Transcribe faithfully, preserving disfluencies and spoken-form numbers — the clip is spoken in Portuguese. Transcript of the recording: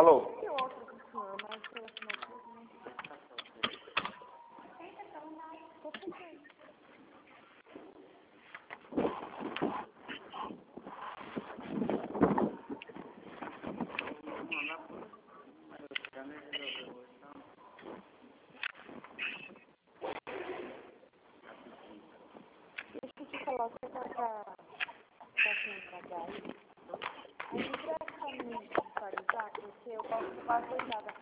Alô? E o outro do senhor, mas pela assinatura, né? Tô pensando. Deixa eu te falar, você vai pra trabalhar aí? Aí me presta pra mim visualizar, porque eu posso visualizar